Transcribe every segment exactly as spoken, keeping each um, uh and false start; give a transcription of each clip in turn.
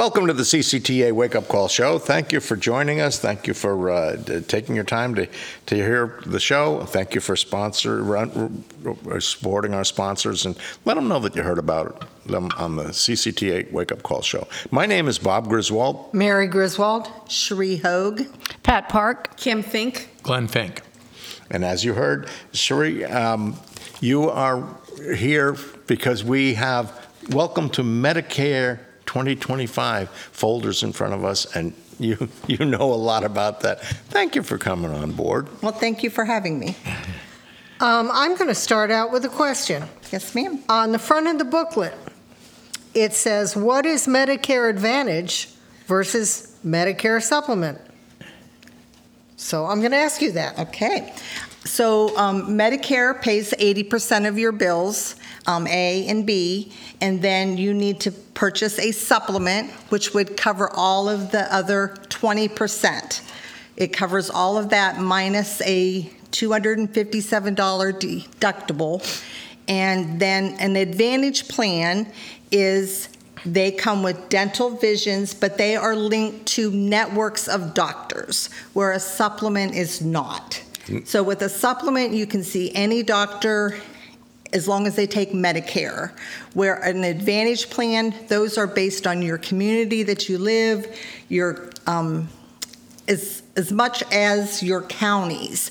Welcome to the C C T A Wake Up Call Show. Thank you for joining us. Thank you for uh, taking your time to, to hear the show. Thank you for sponsor run, supporting our sponsors, and let them know that you heard about them on the C C T A Wake Up Call Show. My name is Bob Griswold. Mary Griswold. Cherie Hogue. Pat Park. Kim Fink. Glenn Fink. And as you heard, Cherie, um, you are here because we have Welcome to Medicare twenty twenty-five folders in front of us, and you you know a lot about that. Thank you for coming on board. Well, thank you for having me. Um, I'm going to start out with a question. Yes, ma'am. On the front of the booklet, it says, what is Medicare Advantage versus Medicare Supplement? So I'm going to ask you that. Okay. So um, Medicare pays eighty percent of your bills, um, A and B, and then you need to purchase a supplement, which would cover all of the other twenty percent. It covers all of that minus a two hundred fifty-seven dollars deductible. And then an Advantage plan is they come with dental visions, but they are linked to networks of doctors, where a supplement is not. So with a supplement, you can see any doctor as long as they take Medicare. Where an Advantage plan, those are based on your community that you live, your um, as, as much as your counties.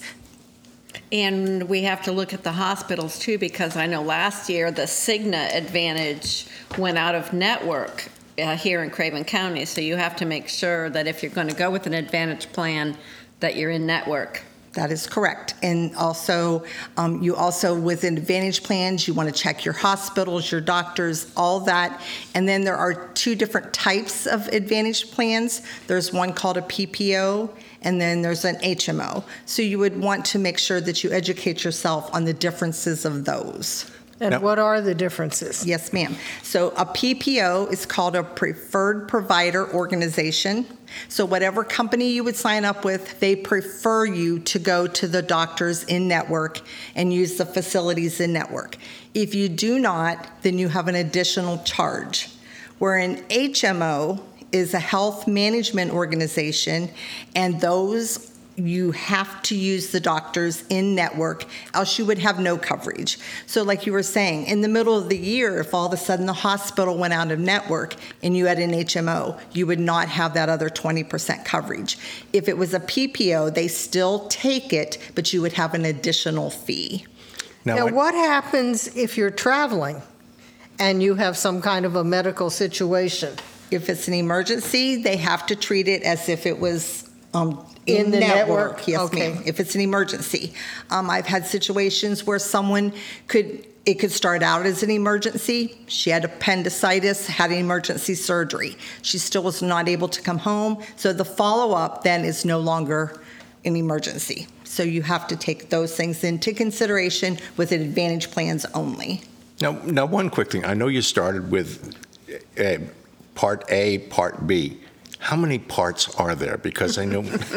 And we have to look at the hospitals too, because I know last year the Cigna Advantage went out of network uh, here in Craven County. So you have to make sure that if you're going to go with an Advantage plan, that you're in network. That is correct. And also, um, you also, with Advantage plans, you want to check your hospitals, your doctors, all that. And then there are two different types of Advantage plans. There's one called a P P O, and then there's an H M O. So you would want to make sure that you educate yourself on the differences of those. And No. what are the differences? Yes, ma'am. So a P P O is called a Preferred Provider Organization. So whatever company you would sign up with, they prefer you to go to the doctors in network and use the facilities in network. If you do not, then you have an additional charge. Where an H M O is a health management organization, and those you have to use the doctors in network, else you would have no coverage. So like you were saying, in the middle of the year, if all of a sudden the hospital went out of network and you had an H M O, you would not have that other twenty percent coverage. If it was a P P O, they still take it, but you would have an additional fee. Now, Now, I- what happens if you're traveling and you have some kind of a medical situation? If it's an emergency, they have to treat it as if it was um, In the network? Yes, Okay. ma'am. If it's an emergency, um, I've had situations where someone could. It could start out as an emergency. She had appendicitis, had an emergency surgery. She still was not able to come home. So the follow-up then is no longer an emergency. So you have to take those things into consideration with Advantage plans only. Now, now, one quick thing. I know you started with uh, Part A, Part B. How many parts are there? Because I know...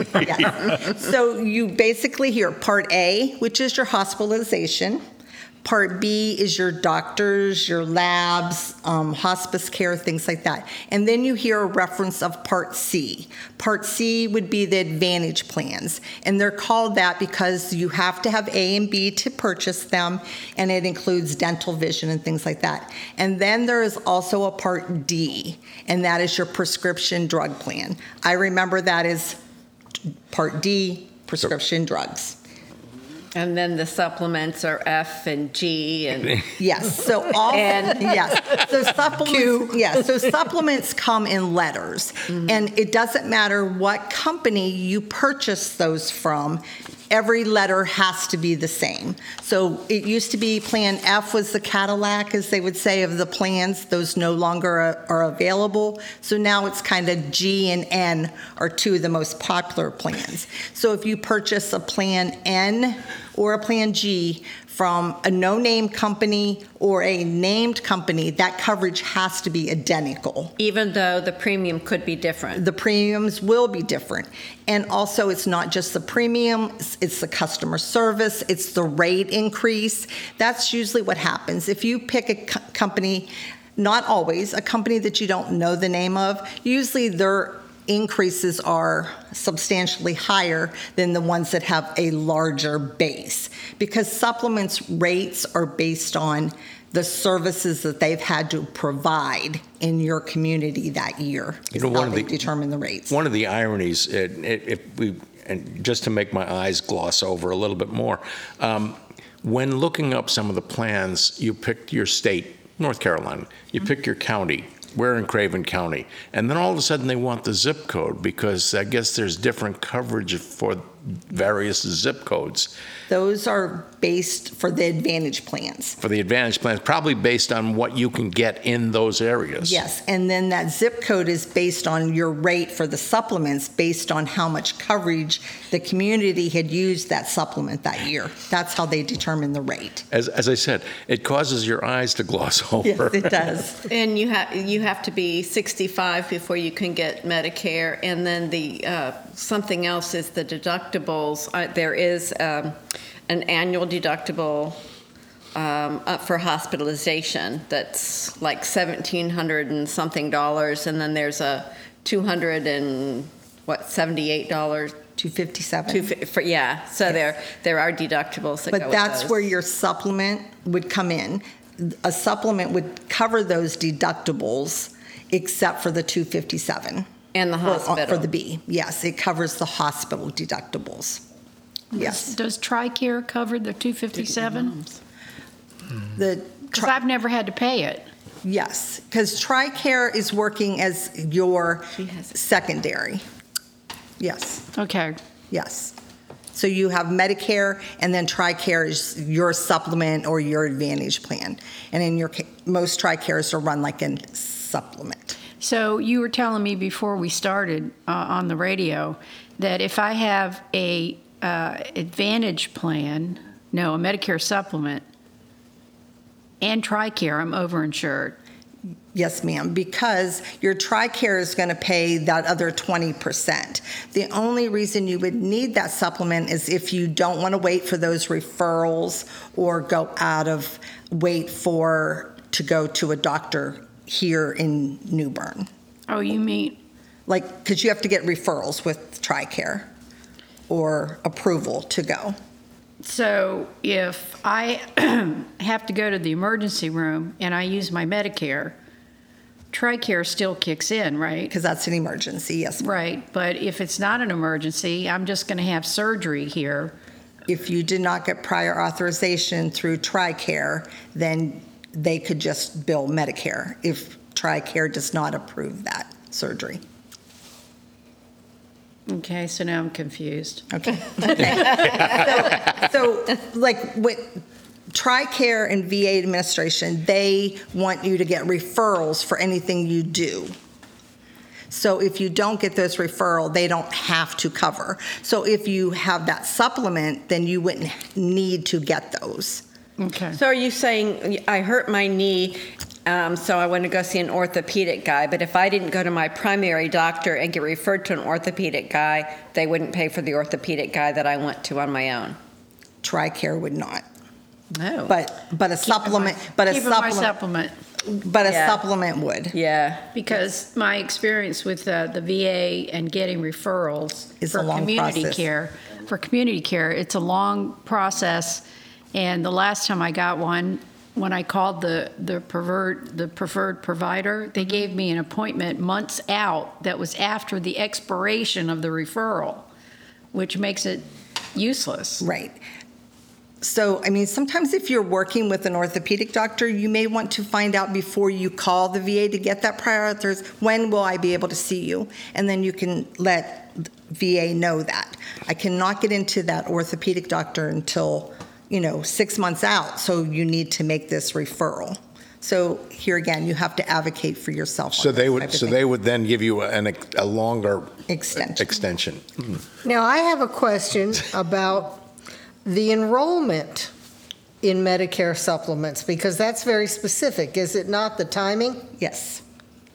Yeah. So you basically hear Part A, which is your hospitalization. Part B is your doctors, your labs, um, hospice care, things like that. And then you hear a reference of Part C. Part C would be the Advantage plans. And they're called that because you have to have A and B to purchase them, and it includes dental vision and things like that. And then there is also a Part D, and that is your prescription drug plan. I remember that as Part D, prescription drugs. And then the supplements are F and G and Yes. So all And- yes. So supplements. Yes. So supplements come in letters, mm-hmm. and it doesn't matter what company you purchase those from. Every letter has to be the same. So it used to be Plan F was the Cadillac, as they would say, of the plans. Those no longer are, are available. So now it's kind of G and N are two of the most popular plans. So if you purchase a Plan N or a Plan G from a no-name company or a named company, that coverage has to be identical. even though the premium could be different. The premiums will be different. And also, it's not just the premium, it's the customer service, it's the rate increase. That's usually what happens. If you pick a co- company not always, a company that you don't know the name of, usually their increases are substantially higher than the ones that have a larger base, because supplements rates are based on the services that they've had to provide in your community that year. You Is know, how one of they the- determine the rates. One of the ironies, uh, if we, and just to make my eyes gloss over a little bit more, um, when looking up some of the plans, you picked your state, North Carolina, you pick your county. We're in Craven County. And then all of a sudden they want the zip code, because I guess there's different coverage for various zip codes Those are based for the Advantage plans. for the Advantage plans, probably based on what you can get in those areas. Yes, and then that zip code is based on your rate for the supplements, based on how much coverage the community had used that supplement that year. That's how they determine the rate. As, as I said, it causes your eyes to gloss Yes, over. it does. And you have, you have to be sixty-five before you can get Medicare, and then the, uh, something else is the deductibles. Uh, There is um, an annual deductible um, uh, for hospitalization that's like seventeen hundred and something dollars, and then there's a two hundred and, what, seventy-eight dollars? two fifty-seven. Two, fi- for, yeah, so there, there are deductibles that go But with that's those. where your supplement would come in. A supplement would cover those deductibles except for the two fifty-seven. And the For- hospital. For the B, yes, it covers the hospital deductibles. Yes. Does TRICARE cover the two fifty-seven? The, Because I've never had to pay it. yes, because TRICARE is working as your She has it. secondary. Yes, Okay. yes. So you have Medicare, and then TRICARE is your supplement or your Advantage plan. And in your, ca- most TRICAREs are run like a supplement. So you were telling me before we started uh, on the radio that if I have a uh, Advantage plan, no, a Medicare supplement, and TRICARE, I'm overinsured. Yes, ma'am, because your TRICARE is going to pay that other twenty percent. The only reason you would need that supplement is if you don't want to wait for those referrals or go out of, wait for, to go to a doctor here in New Bern. Oh, you mean, Like, because you have to get referrals with TRICARE or approval to go. so if I have to go to the emergency room and I use my Medicare, TRICARE still kicks in, right? Because that's an emergency, yes. ma'am. Right, but if it's not an emergency, I'm just going to have surgery here. If you did not get prior authorization through TRICARE, then they could just bill Medicare if TRICARE does not approve that surgery. Okay, so now I'm confused. Okay. Okay. So, so, like, with TRICARE and V A administration, they want you to get referrals for anything you do. So if you don't get those referral, they don't have to cover. So if you have that supplement, then you wouldn't need to get those. Okay. So are you saying, I hurt my knee, um, so I want to go see an orthopedic guy, but if I didn't go to my primary doctor and get referred to an orthopedic guy, they wouldn't pay for the orthopedic guy that I went to on my own? TRICARE would not. No. But, but a supplement, but a Keeping my supplement, supplement, but a Yeah. supplement would. Yeah. because my experience with uh, the V A and getting referrals It's for a long community process. care, for community care, it's a long process. And the last time I got one, when I called the, the preferred, the preferred provider, they gave me an appointment months out that was after the expiration of the referral, which makes it useless. Right. So, I mean, sometimes if you're working with an orthopedic doctor, you may want to find out before you call the V A to get that prior authorization, when will I be able to see you? And then you can let V A know that. I cannot get into that orthopedic doctor until, you know, six months out, so you need to make this referral. So here again, you have to advocate for yourself. So on they this would, type of so thing. they would then give you an, a longer Extension. extension. Now, I have a question about the enrollment in Medicare supplements, because that's very specific, is it not, the timing? Yes.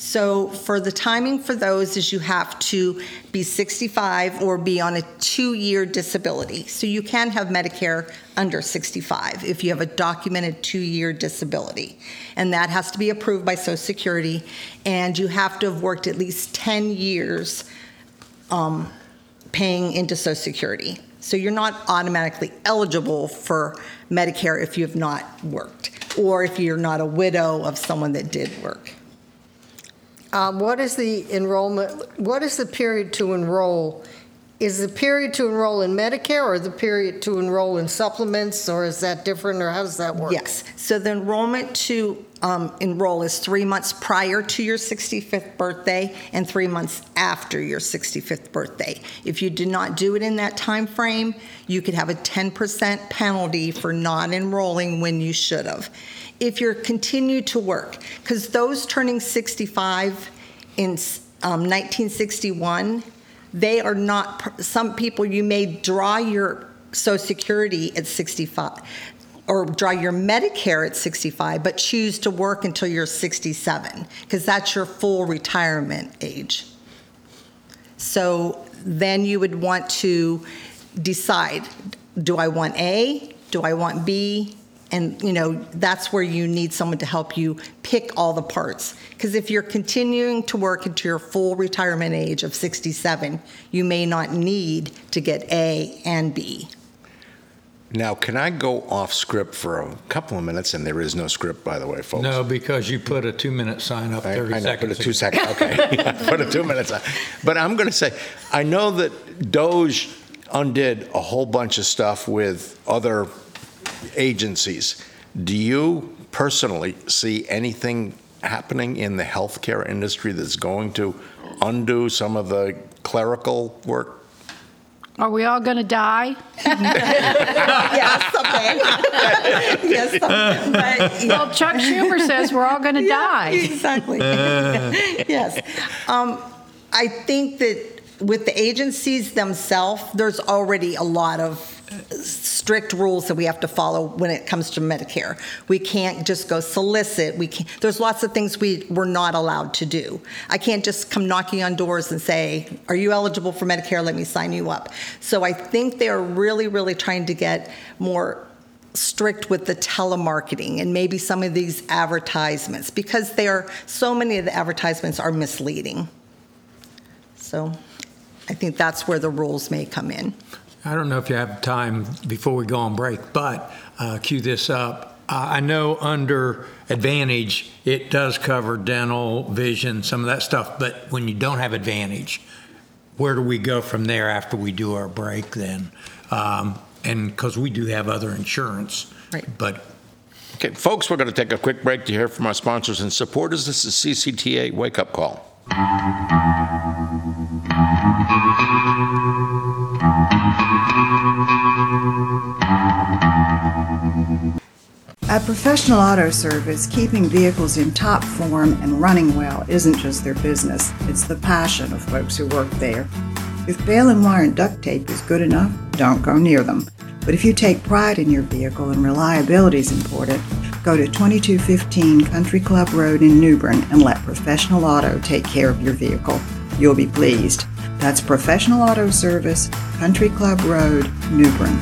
So for the timing for those is you have to be sixty-five or be on a two-year disability. So you can have Medicare under sixty-five if you have a documented two-year disability. And that has to be approved by Social Security, and you have to have worked at least ten years um, paying into Social Security. So you're not automatically eligible for Medicare if you have not worked, or if you're not a widow of someone that did work. Um, what is the enrollment, what is the period to enroll? Is the period to enroll in Medicare or the period to enroll in supplements, or is that different, or how does that work? Yes. So the enrollment to um, enroll is three months prior to your sixty-fifth birthday and three months after your sixty-fifth birthday. If you do not do it in that time frame, you could have a ten percent penalty for not enrolling when you should have. If you're continued to work, because those turning sixty-five in um, nineteen sixty-one, they are not, some people, you may draw your Social Security at sixty-five or draw your Medicare at sixty-five, but choose to work until you're sixty-seven, because that's your full retirement age. So then you would want to decide, do I want A, do I want B? And, you know, that's where you need someone to help you pick all the parts. Because if you're continuing to work into your full retirement age of sixty-seven, you may not need to get A and B. Now, can I go off script for a couple of minutes? And there is no script, by the way, folks. No, because you put a two-minute sign up I, thirty I know, seconds put a two ago. second, okay. Put a two minutes on. But I'm going to say, I know that Doge undid a whole bunch of stuff with other agencies. Do you personally see anything happening in the healthcare industry that's going to undo some of the clerical work? Are we all going to die? Yes, someday. Yes, someday. But, yeah. Well, Chuck Schumer says we're all going to Yeah, die. Exactly. Yes. Um, I think that with the agencies themselves, there's already a lot of strict rules that we have to follow when it comes to Medicare. We can't just go solicit. We can't, there's lots of things we, we're not allowed to do. I can't just come knocking on doors and say, are you eligible for Medicare? Let me sign you up. So I think they're really, really trying to get more strict with the telemarketing and maybe some of these advertisements, because they are, so many of the advertisements are misleading. So I think that's where the rules may come in. I don't know if you have time before we go on break, but uh, cue this up. Uh, I know under Advantage, it does cover dental, vision, some of that stuff, but when you don't have Advantage, where do we go from there after we do our break then? Um, and because we do have other insurance. Right. But Okay, folks, we're going to take a quick break to hear from our sponsors and supporters. This is C C T A Wake Up Call. At Professional Auto Service, keeping vehicles in top form and running well isn't just their business, it's the passion of folks who work there. If baling and wire and duct tape is good enough, don't go near them. But if you take pride in your vehicle and reliability is important, go to twenty-two fifteen Country Club Road in New Bern and let Professional Auto take care of your vehicle. You'll be pleased. That's Professional Auto Service, Country Club Road, New Bern.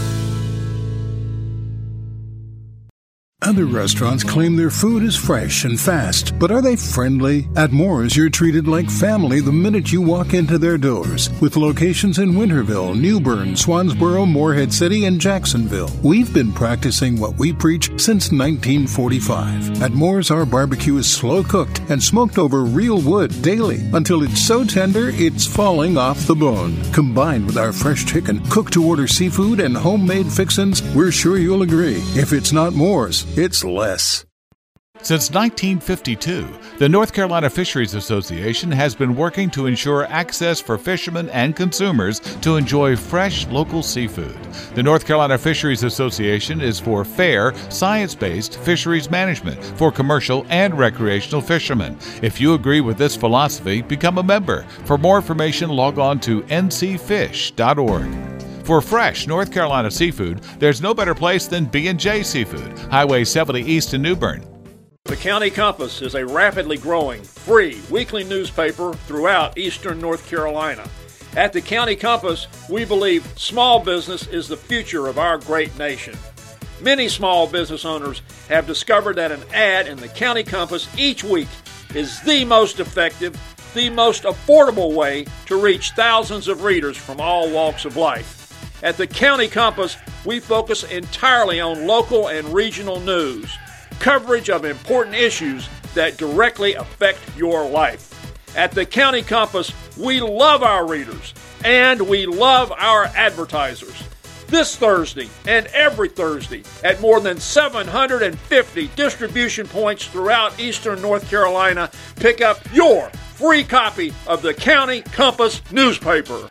Other restaurants claim their food is fresh and fast, but are they friendly? At Moore's, you're treated like family the minute you walk into their doors. With locations in Winterville, New Bern, Swansboro, Morehead City, and Jacksonville, we've been practicing what we preach since nineteen forty-five. At Moore's, our barbecue is slow-cooked and smoked over real wood daily until it's so tender it's falling off the bone. Combined with our fresh chicken, cooked-to-order seafood, and homemade fixins, we're sure you'll agree. If it's not Moore's, it's less. Since nineteen fifty-two, the North Carolina Fisheries Association has been working to ensure access for fishermen and consumers to enjoy fresh local seafood. The North Carolina Fisheries Association is for fair, science-based fisheries management for commercial and recreational fishermen. If you agree with this philosophy, become a member. For more information, log on to n c fish dot org. For fresh North Carolina seafood, there's no better place than B and J Seafood, Highway seventy East in New Bern. The County Compass is a rapidly growing, free weekly newspaper throughout eastern North Carolina. At the County Compass, we believe small business is the future of our great nation. Many small business owners have discovered that an ad in the County Compass each week is the most effective, the most affordable way to reach thousands of readers from all walks of life. At the County Compass, we focus entirely on local and regional news, coverage of important issues that directly affect your life. At the County Compass, we love our readers and we love our advertisers. This Thursday and every Thursday at more than seven hundred fifty distribution points throughout eastern North Carolina, pick up your free copy of the County Compass newspaper.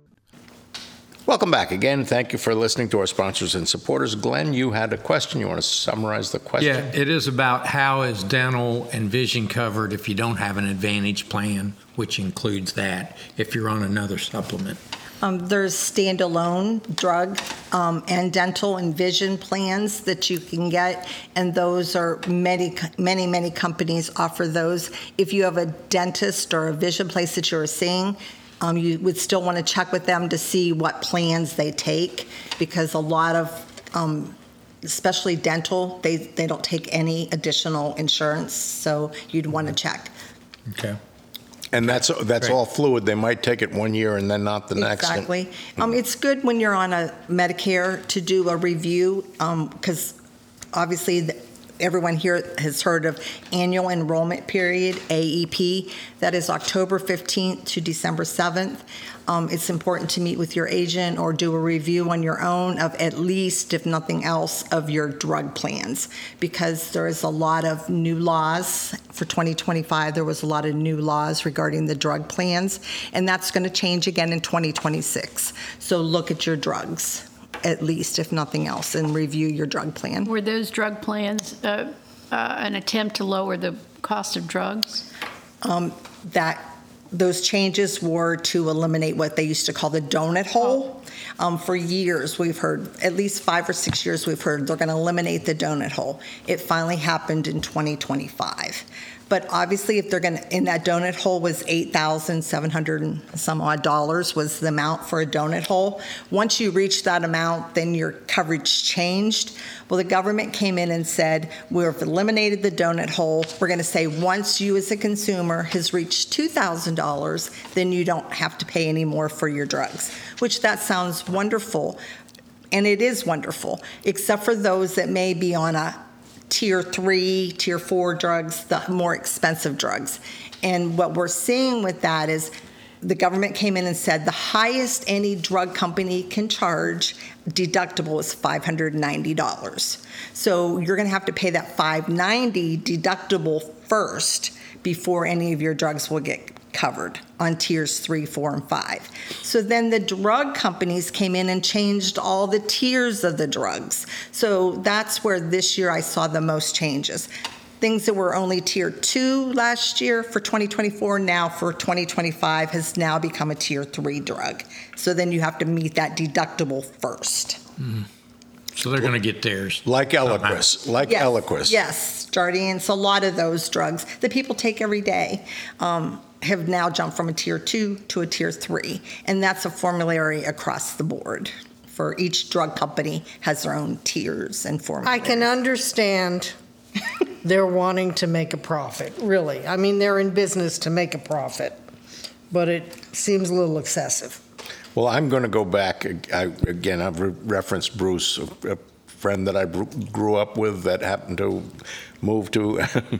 Welcome back again. Thank you for listening to our sponsors and supporters. Glenn, you had a question. You want to summarize the question? Yeah, it is about how is dental and vision covered if you don't have an Advantage plan, which includes that if you're on another supplement. Um, there's standalone drug um, and dental and vision plans that you can get, and those are many, many, many companies offer those. If you have a dentist or a vision place that you're seeing, Um, you would still want to check with them to see what plans they take, because a lot of, um, especially dental, they, they don't take any additional insurance, so you'd want to check. Okay. And that's that's all fluid. They might take it one year and then not the next. Exactly. Um, it's good when you're on a Medicare to do a review, because um, obviously the, everyone here has heard of annual enrollment period, A E P. That is October fifteenth to December seventh. Um, it's important to meet with your agent or do a review on your own of at least, if nothing else, of your drug plans, because there is a lot of new laws. For twenty twenty-five, there was a lot of new laws regarding the drug plans, and that's going to change again in twenty twenty-six. So look at your drugs, at least, if nothing else, and review your drug plan. Were those drug plans uh, uh, an attempt to lower the cost of drugs? Um, that those changes were to eliminate what they used to call the donut hole. Um, for years, we've heard, at least five or six years, we've heard they're going to eliminate the donut hole. It finally happened in twenty twenty-five. But obviously, if they're going to, in that donut hole was eight thousand seven hundred and some odd dollars was the amount for a donut hole. Once you reach that amount, then your coverage changed. Well, the government came in and said, we've eliminated the donut hole. We're going to say once you as a consumer has reached two thousand dollars, then you don't have to pay any more for your drugs, which that sounds wonderful. And it is wonderful, except for those that may be on a tier three, tier four drugs, the more expensive drugs. And what we're seeing with that is the government came in and said the highest any drug company can charge deductible is five hundred ninety dollars. So you're going to have to pay that five hundred ninety dollars deductible first before any of your drugs will get covered on tiers three, four, and five. So then the drug companies came in and changed all the tiers of the drugs. So that's where this year I saw the most changes. Things that were only tier two last year for twenty twenty-four, now for twenty twenty-five has now become a tier three drug. So then you have to meet that deductible first. Mm. So they're going to get theirs. Like Eliquis, like yes, Eliquis. Yes, Jardiance, a lot of those drugs that people take every day um, have now jumped from a tier two to a tier three. And that's a formulary across the board. For each drug company has their own tiers and formularies. I can understand they're wanting to make a profit, really. I mean, they're in business to make a profit, but it seems a little excessive. Well, I'm going to go back. I, again, I've re- referenced Bruce, a, a friend that I br- grew up with that happened to move to,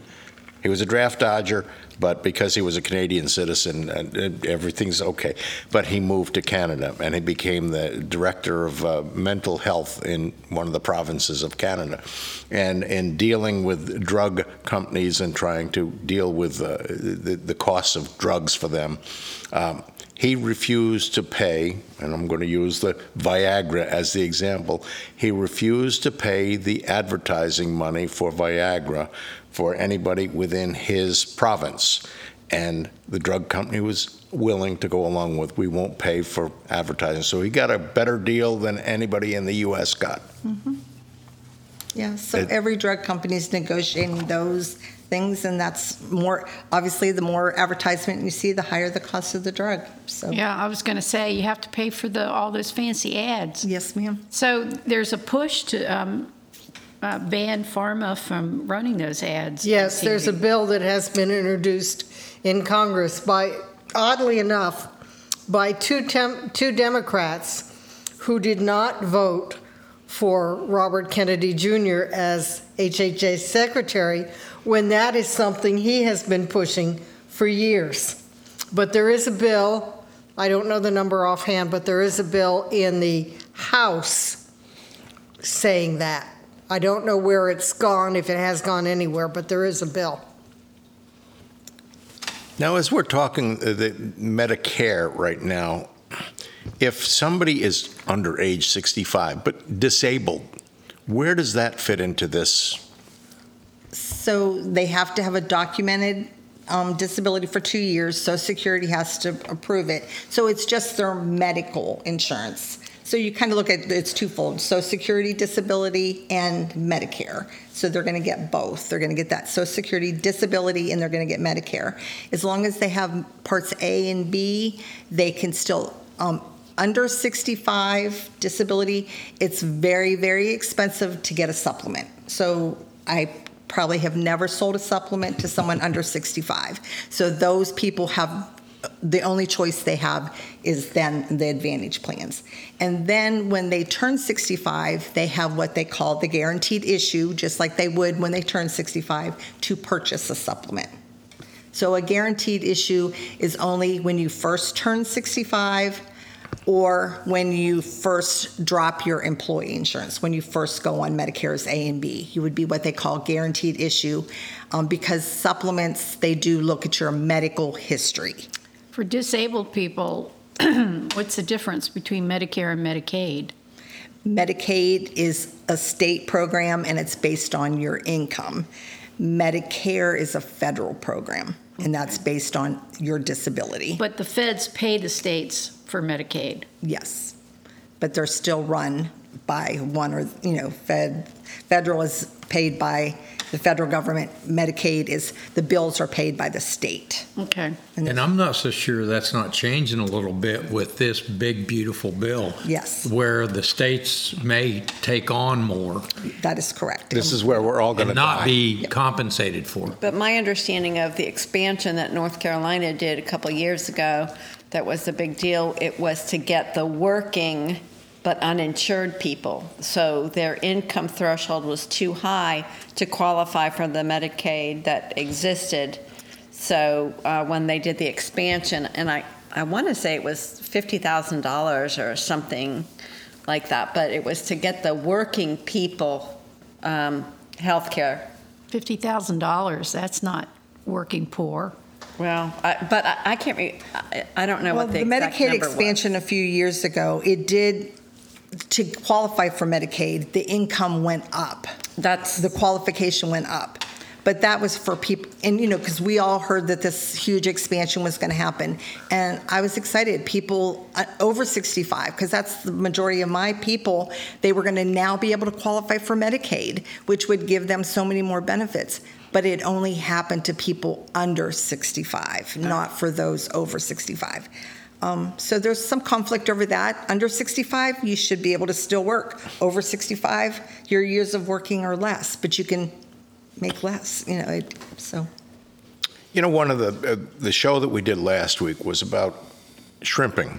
he was a draft dodger, but because he was a Canadian citizen, and, and everything's okay. But he moved to Canada, and he became the director of uh, mental health in one of the provinces of Canada. And in dealing with drug companies and trying to deal with uh, the, the costs of drugs for them, um, he refused to pay, and I'm going to use the Viagra as the example, he refused to pay the advertising money for Viagra for anybody within his province. And the drug company was willing to go along with, we won't pay for advertising. So he got a better deal than anybody in the U S got. Mm-hmm. Yeah, so It- every drug company is negotiating those things, and that's more, obviously, the more advertisement you see, the higher the cost of the drug. So Yeah, I was going to say, you have to pay for the all those fancy ads. yes, ma'am. So there's a push to um, uh, ban pharma from running those ads. on Yes, T V. there's a bill that has been introduced in Congress by, oddly enough, by two tem- two Democrats who did not vote for Robert Kennedy Junior as H H S Secretary, when that is something he has been pushing for years. But there is a bill, I don't know the number offhand, but there is a bill in the House saying that. I don't know where it's gone, if it has gone anywhere, but there is a bill. Now, as we're talking uh, the Medicare right now, if somebody is under age sixty-five but disabled, where does that fit into this? So they have to have a documented um, disability for two years. Social Security has to approve it. So it's just their medical insurance. So you kind of look at, it's twofold, Social Security disability and Medicare. So they're going to get both. They're going to get that Social Security disability and they're going to get Medicare. As long as they have parts A and B, they can still, um, under sixty-five disability, it's very, very expensive to get a supplement. So I probably have never sold a supplement to someone under sixty-five. So those people have, the only choice they have is then the Advantage plans. And then when they turn sixty-five, they have what they call the guaranteed issue, just like they would when they turn sixty-five, to purchase a supplement. So a guaranteed issue is only when you first turn sixty-five or when you first drop your employee insurance, when you first go on Medicare's A and B. You would be what they call guaranteed issue, um, because supplements, they do look at your medical history. For disabled people, what's the difference between Medicare and Medicaid? Medicaid is a state program and it's based on your income. Medicare is a federal program and that's based on your disability. But the feds pay the states for Medicaid. Yes, but they're still run by one or, you know, Fed, federal is paid by the federal government. Medicaid is, the bills are paid by the state. Okay. And I'm not so sure that's not changing a little bit with this big, beautiful bill. Yes. Where the states may take on more That is correct. This is where we're all going to and not be compensated for. But my understanding of the expansion that North Carolina did a couple of years ago, that was the big deal, it was to get the working but uninsured people. So their income threshold was too high to qualify for the Medicaid that existed. So uh, when they did the expansion, and I, I want to say it was fifty thousand dollars or something like that, but it was to get the working people um, health care. fifty thousand dollars, that's not working poor. Well, I, but I, I can't, re- I, I don't know Well, what the, the exact Medicaid number was. expansion a few years ago, it did, to qualify for Medicaid, the income went up. That's The qualification went up. But that was for people, and you know, because we all heard that this huge expansion was going to happen. And I was excited. People uh, over sixty-five, because that's the majority of my people, they were going to now be able to qualify for Medicaid, which would give them so many more benefits. But it only happened to people under sixty-five, not for those over sixty-five. Um, so there's some conflict over that. Under sixty-five, you should be able to still work. Over sixty-five, your years of working are less, but you can make less, you know, it, so. You know, one of the, uh, the show that we did last week was about shrimping.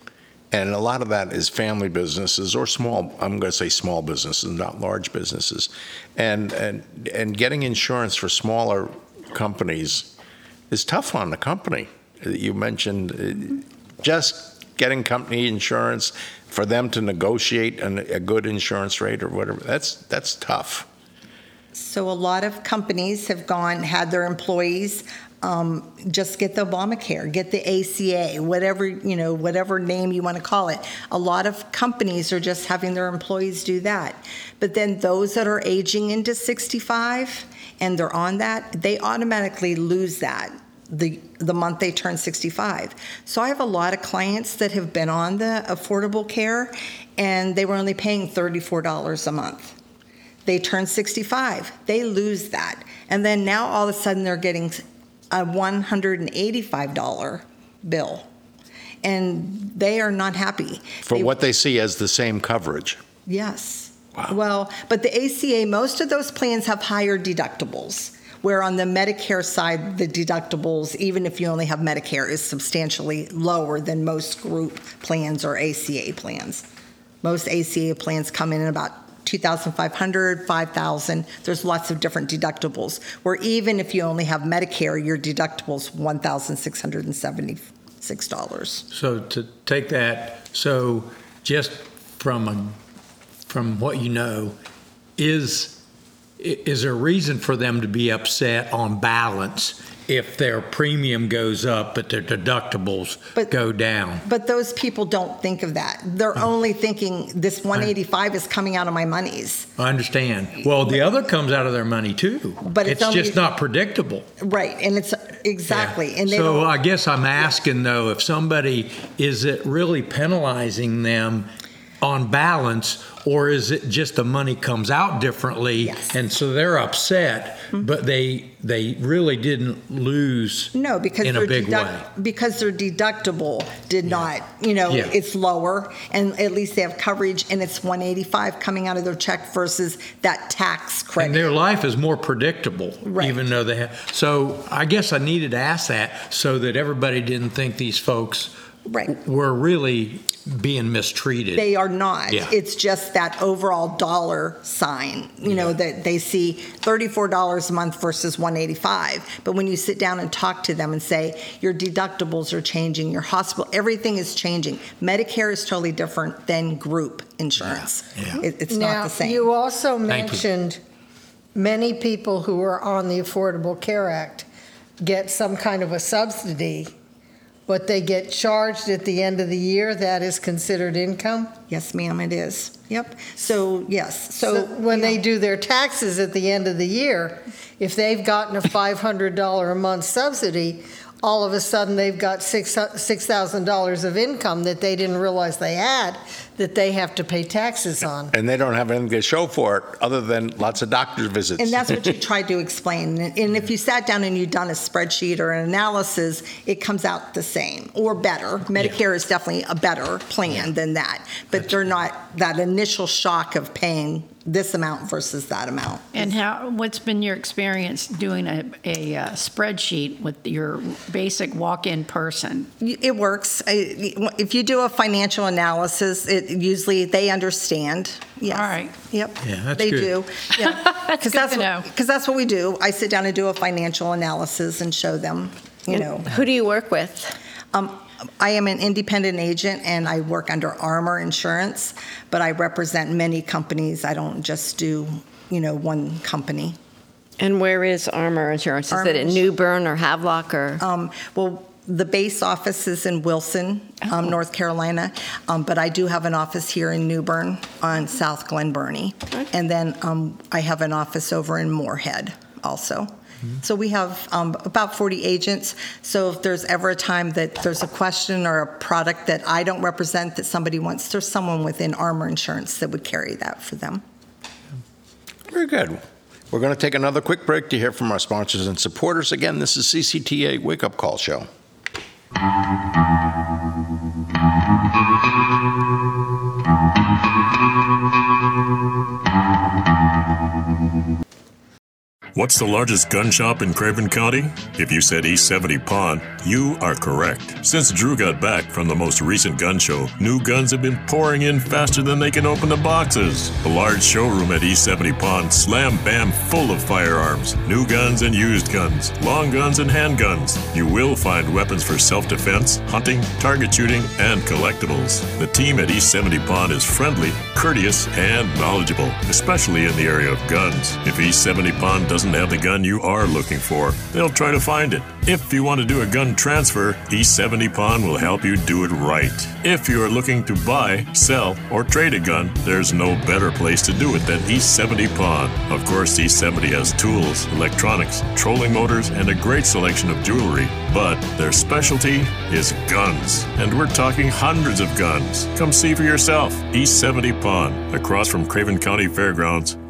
And a lot of that is family businesses or small, I'm going to say small businesses, not large businesses. And, and, and getting insurance for smaller companies is tough on the company. You mentioned uh, just getting company insurance for them to negotiate an, a good insurance rate or whatever. That's, that's tough. So a lot of companies have gone, had their employees um, just get the Obamacare, get the A C A, whatever, you know, whatever name you want to call it. A lot of companies are just having their employees do that. But then those that are aging into sixty-five and they're on that, they automatically lose that the the month they turn sixty-five. So I have a lot of clients that have been on the Affordable Care and they were only paying thirty-four dollars a month. they turn sixty-five, they lose that. And then now all of a sudden they're getting a one hundred eighty-five dollars bill. And they are not happy. For they, what they see as the same coverage. Yes. Wow. Well, but the A C A, most of those plans have higher deductibles, where on the Medicare side, the deductibles, even if you only have Medicare, is substantially lower than most group plans or A C A plans. Most A C A plans come in at about two thousand five hundred dollars, five thousand dollars. There's lots of different deductibles, where even if you only have Medicare, your deductible's one thousand six hundred seventy-six dollars. So to take that, so just from a, from what you know, is is there a reason for them to be upset on balance if their premium goes up but their deductibles But- go down? But those people don't think of that. They're only thinking this one eighty-five is coming out of my monies. I understand. Well, the other comes out of their money too. But it's it's only- just not predictable. Right, and it's exactly. Yeah. And they so don't, I guess I'm asking though, if somebody, is it really penalizing them on balance, or is it just the money comes out differently, Yes. and so they're upset, but they they really didn't lose no, because in a their big deduct- way. because their deductible did not, you know, Yeah. it's lower, and at least they have coverage, and it's one eighty-five coming out of their check versus that tax And credit. their life is more predictable, Right. even though they have. So I guess I needed to ask that so that everybody didn't think these folks Right. were really being mistreated. They are not. Yeah. It's just that overall dollar sign, you know, that they see thirty-four dollars a month versus one eighty-five. But when you sit down and talk to them and say, your deductibles are changing, your hospital, everything is changing. Medicare is totally different than group insurance. Yeah. It, it's Now, not the same. you also Thank you. mentioned many people who are on the Affordable Care Act get some kind of a subsidy, but they get charged at the end of the year. That is considered income? Yes, ma'am, it is. Yep. So, yes. So, So when they yeah. do their taxes at the end of the year, if they've gotten a five hundred dollars a month subsidy, all of a sudden they've got six six thousand dollars of income that they didn't realize they had, that they have to pay taxes on. And they don't have anything to show for it other than lots of doctor's visits. And that's what you tried to explain. And if you sat down and you'd done a spreadsheet or an analysis, it comes out the same or better. Medicare is definitely a better plan than that. But they're not that initial shock of paying this amount versus that amount. And how, what's been your experience doing a, a uh, spreadsheet with your basic walk-in person? It works. I- If you do a financial analysis, it usually they understand. Yes. All right. Yep. Yeah, that's they good. do. Yeah. That's good that's to what, know. Because that's what we do. I sit down and do a financial analysis and show them, you know. Who do you work with? Um, I am an independent agent, and I work under Armor Insurance, but I represent many companies. I don't just do, you know, one company. And where is Armor Insurance? Is Armor it in Ins- New Bern or Havelock or? Um, well, the base office is in Wilson, um, Oh. North Carolina, um, but I do have an office here in New Bern on South Glen Burnie. And then um, I have an office over in Moorhead also. So we have um, about forty agents. So if there's ever a time that there's a question or a product that I don't represent that somebody wants, there's someone within Armor Insurance that would carry that for them. Very good. We're going to take another quick break to hear from our sponsors and supporters. Again, this is C C T A Wake Up Call Show. What's the largest gun shop in Craven County? If you said East seventy Pond, you are correct. Since Drew got back from the most recent gun show, new guns have been pouring in faster than they can open the boxes. The large showroom at East seventy Pond, slam bam full of firearms, new guns and used guns, long guns and handguns. You will find weapons for self-defense, hunting, target shooting, and collectibles. The team at East seventy Pond is friendly, courteous, and knowledgeable, especially in the area of guns. If East seventy Pond doesn't have the gun you are looking for, they'll try to find it. If you want to do a gun transfer, East seventy Pond will help you do it right. If you are looking to buy, sell, or trade a gun, there's no better place to do it than East seventy Pond. Of course, East seventy has tools, electronics, trolling motors, and a great selection of jewelry. But their specialty is guns. And we're talking hundreds of guns. Come see for yourself. East seventy Pond, across from Craven County Fairgrounds,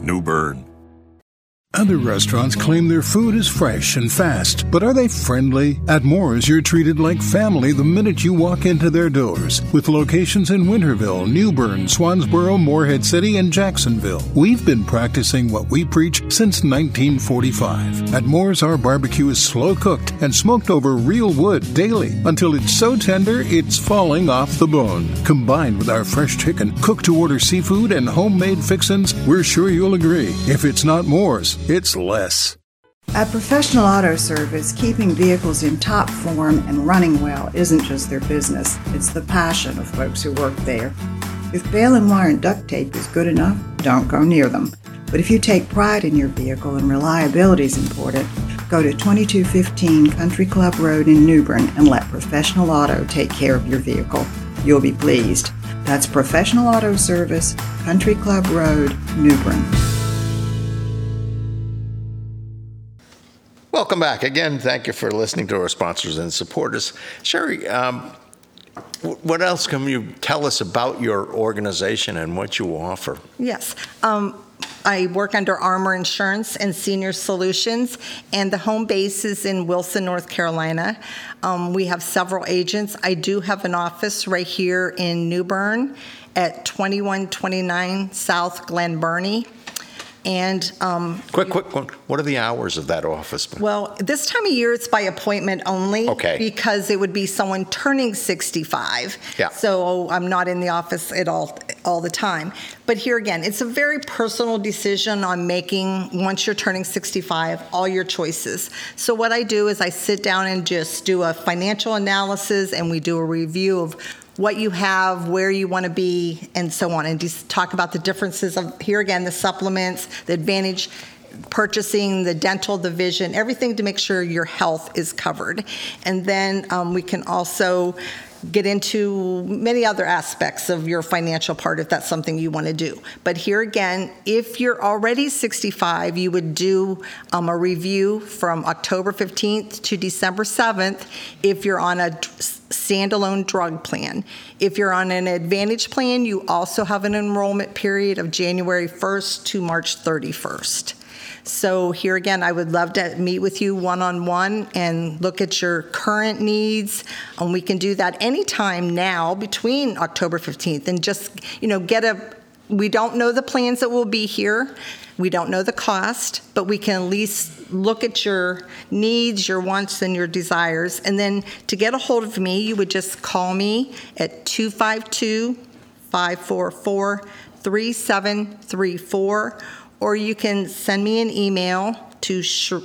New Bern. Other restaurants claim their food is fresh and fast, but are they friendly? At Moore's, you're treated like family the minute you walk into their doors. With locations in Winterville, New Bern, Swansboro, Morehead City, and Jacksonville, we've been practicing what we preach since nineteen forty-five. At Moore's, our barbecue is slow-cooked and smoked over real wood daily until it's so tender it's falling off the bone. Combined with our fresh chicken, cooked-to-order seafood, and homemade fixins, we're sure you'll agree. If it's not Moore's, it's less. At Professional Auto Service, keeping vehicles in top form and running well isn't just their business, it's the passion of folks who work there. If bail and wire and duct tape is good enough, don't go near them. But if you take pride in your vehicle and reliability is important, go to twenty-two fifteen Country Club Road in New Bern and let Professional Auto take care of your vehicle. You'll be pleased. That's Professional Auto Service, Country Club Road, New Bern. Welcome back. Again, thank you for listening to our sponsors and supporters. Sherry, um, what else can you tell us about your organization and what you offer? Yes. Um, I work under Armor Insurance and Senior Solutions, and the home base is in Wilson, North Carolina. Um, we have several agents. I do have an office right here in New Bern at twenty-one twenty-nine South Glen Burnie. And um, quick, quick, quick, what are the hours of that office? Well, this time of year it's by appointment only. Okay. Because it would be someone turning sixty-five. Yeah. So I'm not in the office at all all the time. But here again, it's a very personal decision on making, once you're turning sixty-five, all your choices. So what I do is I sit down and just do a financial analysis, and we do a review of what you have, where you want to be, and so on, and just talk about the differences of, here again, the supplements, the Advantage purchasing, the dental, the vision, everything to make sure your health is covered. And then um, we can also get into many other aspects of your financial part if that's something you want to do. But here again, if you're already sixty-five, you would do um, a review from October fifteenth to December seventh if you're on a standalone drug plan. If you're on an Advantage plan, you also have an enrollment period of January first to March thirty-first. So here again, I would love to meet with you one-on-one and look at your current needs. And we can do that anytime now between October fifteenth and just, you know, get a, we don't know the plans that will be here. We don't know the cost, but we can at least look at your needs, your wants, and your desires. And then to get a hold of me, you would just call me at two five two, five four four, three seven three four, or you can send me an email to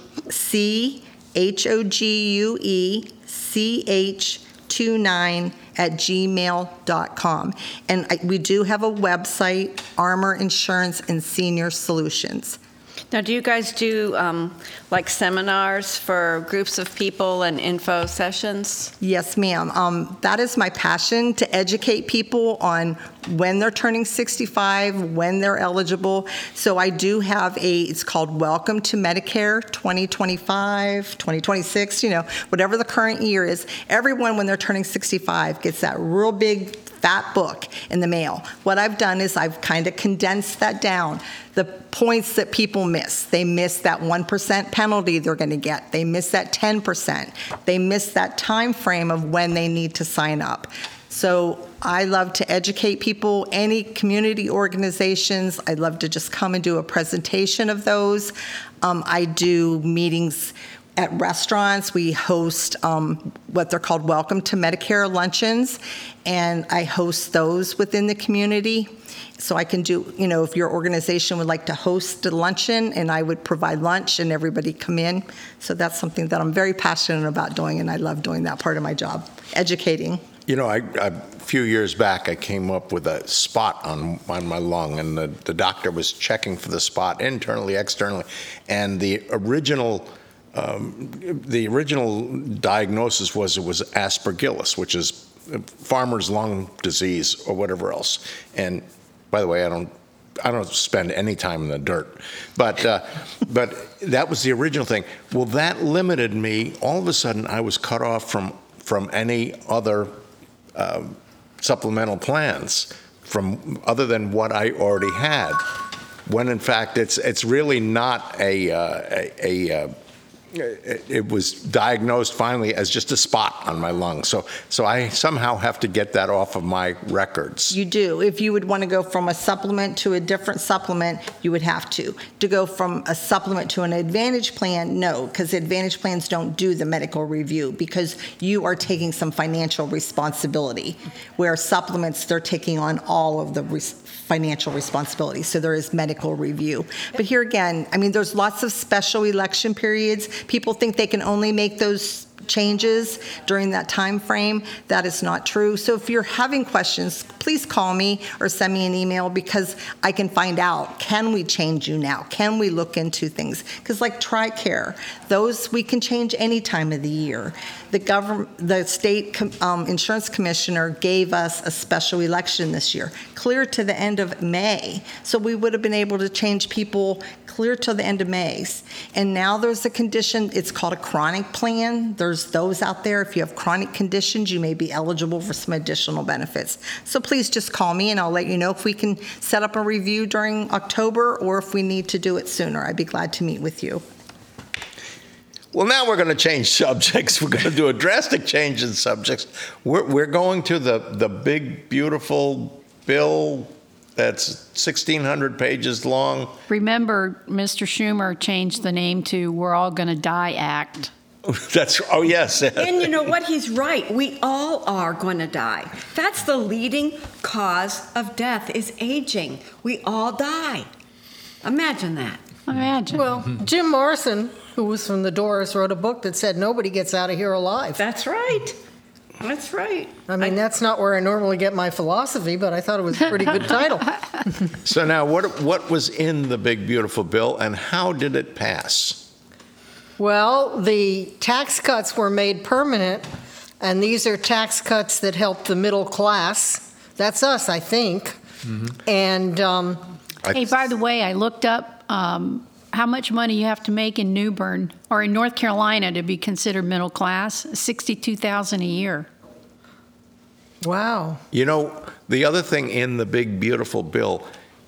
C H O G U E C H two nine at gmail dot com. And I, we do have a website, Armor Insurance and Senior Solutions. Now, do you guys do um, like seminars for groups of people and info sessions? Yes, ma'am. Um, that is my passion, to educate people on when they're turning sixty-five, when they're eligible. So I do have a, it's called Welcome to Medicare twenty twenty-five, twenty twenty-six, you know, whatever the current year is. Everyone, when they're turning sixty-five, gets that real big fat book in the mail. What I've done is I've kind of condensed that down. The points that people miss. They miss that one percent penalty they're going to get. They miss that ten percent. They miss that time frame of when they need to sign up. So I love to educate people, any community organizations. I'd love to just come and do a presentation of those. Um, I do meetings at restaurants. We host um, what they're called Welcome to Medicare luncheons, and I host those within the community. So I can do, you know, if your organization would like to host a luncheon, and I would provide lunch and everybody come in. So that's something that I'm very passionate about doing, and I love doing that part of my job, educating. You know, I, I, a few years back, I came up with a spot on on my lung, and the, the doctor was checking for the spot internally, externally, and the original um, the original diagnosis was it was aspergillus, which is farmer's lung disease or whatever else. And by the way, I don't I don't spend any time in the dirt, but uh, but that was the original thing. Well, that limited me. All of a sudden, I was cut off from from any other Um, supplemental plans from other than what I already had. when in fact it's it's really not a uh, a, a uh, it was diagnosed finally as just a spot on my lung. So so I somehow have to get that off of my records. You do. If you would want to go from a supplement to a different supplement, you would have to. To go from a supplement to an Advantage plan, no, because Advantage plans don't do the medical review because you are taking some financial responsibility, where supplements, they're taking on all of the res- financial responsibility. So there is medical review. But here again, I mean, there's lots of special election periods. People think they can only make those changes during that time frame. That is not true. So if you're having questions, please call me or send me an email because I can find out, can we change you now? Can we look into things? Because like TRICARE, those we can change any time of the year. The government, the state um, insurance commissioner gave us a special election this year, clear to the end of May. So we would have been able to change people clear to the end of May. And now there's a condition, it's called a chronic plan. There's those out there. If you have chronic conditions, you may be eligible for some additional benefits. So please just call me and I'll let you know if we can set up a review during October or if we need to do it sooner. I'd be glad to meet with you. Well, now we're going to change subjects. We're going to do a drastic change in subjects. We're, we're going to the, the big, beautiful bill that's sixteen hundred pages long. Remember, Mister Schumer changed the name to We're All Gonna Die Act. That's, oh, yes. And you know what? He's right. We all are going to die. That's the leading cause of death is aging. We all die. Imagine that. Imagine. Well, Jim Morrison, who was from the Doors, wrote a book that said nobody gets out of here alive. That's right. That's right. I mean, I, that's not where I normally get my philosophy, but I thought it was a pretty good title. So now, what what was in the big, beautiful bill, and how did it pass? Well, the tax cuts were made permanent, and these are tax cuts that help the middle class. That's us, I think. Mm-hmm. And um, hey, by the way, I looked up um, how much money you have to make in New Bern or in North Carolina to be considered middle class. Sixty-two thousand dollars a year. Wow. You know, the other thing in the big, beautiful bill,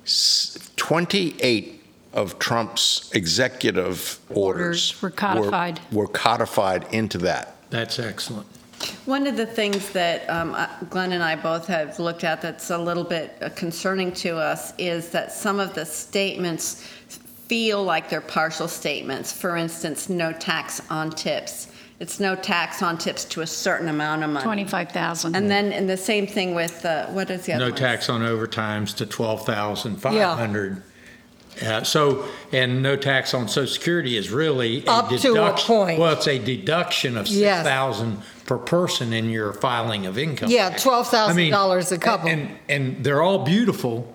twenty-eight of Trump's executive orders, orders were codified. Were, were codified into that. That's excellent. One of the things that um, Glenn and I both have looked at that's a little bit concerning to us is that some of the statements feel like they're partial statements. For instance, no tax on tips. It's no tax on tips to a certain amount of money. twenty-five thousand dollars. And then, and the same thing with, uh, what is the other No one? tax on overtimes to twelve thousand five hundred dollars. Yeah. Uh, so, and no tax on Social Security is really a up deduction. to a point. Well, it's a deduction of six thousand dollars yes. per person in your filing of income. Yeah, twelve thousand dollars I mean, a couple. And, and they're all beautiful,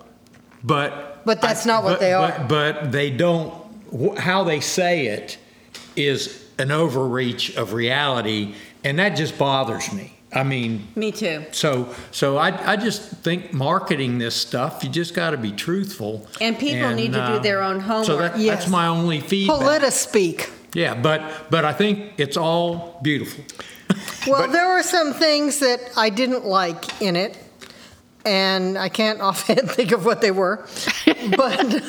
but but that's not I, what but, they are. But, but they don't. How they say it is an overreach of reality, and that just bothers me. I mean, me too. So, so I, I just think marketing this stuff, you just got to be truthful. And people and, need to uh, do their own homework. So that, yes. that's my only feedback. Let us speak. Yeah, but but I think it's all beautiful. Well, But- there were some things that I didn't like in it, and I can't offhand think of what they were. But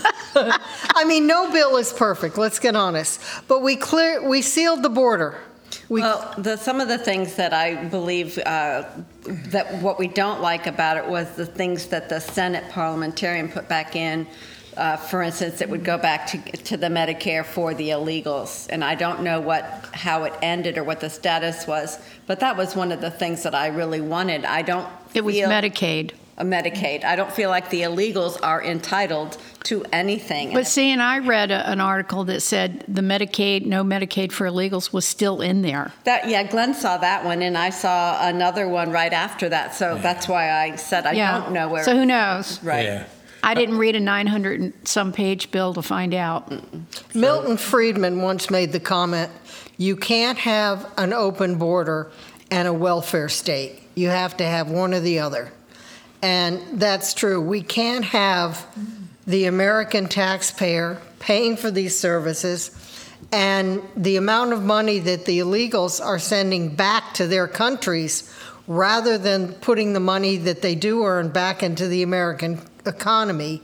I mean, no bill is perfect. Let's get honest. But we clear we sealed the border. We, well, the, some of the things that I believe uh, that what we don't like about it was the things that the Senate parliamentarian put back in. Uh, for instance, it would go back to to the Medicare for the illegals, and I don't know what how it ended or what the status was, but that was one of the things that I really wanted. I don't. It was feel, Medicaid. A Medicaid. I don't feel like the illegals are entitled to anything. But see, and I read a, an article that said the Medicaid, no Medicaid for illegals, was still in there. That yeah, Glenn saw that one, and I saw another one right after that. So yeah. That's why I said I yeah. don't know where. So who knows? Right. Yeah. I didn't read a nine hundred and some page bill to find out. Mm-mm. Milton Friedman once made the comment, you can't have an open border and a welfare state. You have to have one or the other. And that's true. We can't have the American taxpayer paying for these services and the amount of money that the illegals are sending back to their countries rather than putting the money that they do earn back into the American economy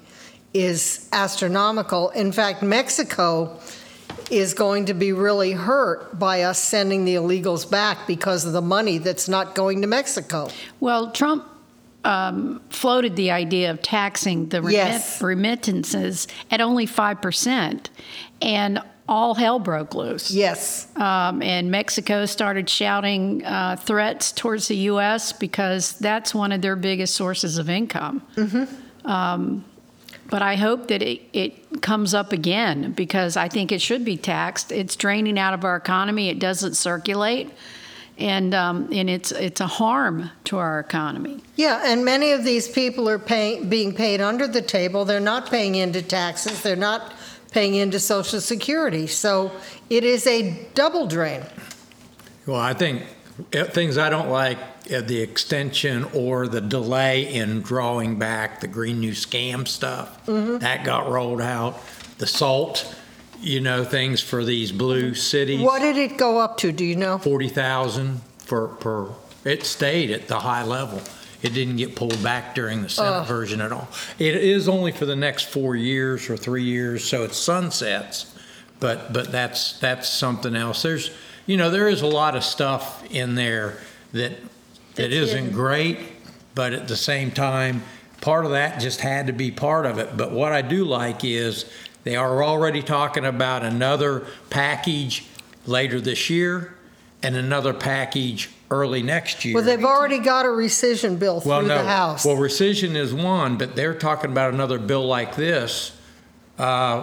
is astronomical. In fact, Mexico is going to be really hurt by us sending the illegals back because of the money that's not going to Mexico. Well, Trump um, floated the idea of taxing the remit- Yes. remittances at only five percent, and all hell broke loose. Yes. Um, and Mexico started shouting uh, threats towards the U S because that's one of their biggest sources of income. Mm-hmm. Um, but I hope that it, it comes up again because I think it should be taxed. It's draining out of our economy. It doesn't circulate. And um, and it's it's a harm to our economy. Yeah, and many of these people are paying, being paid under the table. They're not paying into taxes. They're not paying into Social Security. So it is a double drain. Well, I think things I don't like, uh, the extension or the delay in drawing back the Green New Scam stuff, Mhm. that got rolled out. The SALT, you know, things for these blue cities. What did it go up to? Do you know? forty thousand for per. It stayed at the high level. It didn't get pulled back during the Senate Ugh. version at all. It is only for the next four years or three years, so it sunsets. But but that's that's something else. There's you know there is a lot of stuff in there that that That's isn't hidden. great, but at the same time, part of that just had to be part of it. But what I do like is they are already talking about another package later this year and another package early next year. Well, they've already got a rescission bill through Well, no. the House. Well, rescission is one, but they're talking about another bill like this, uh,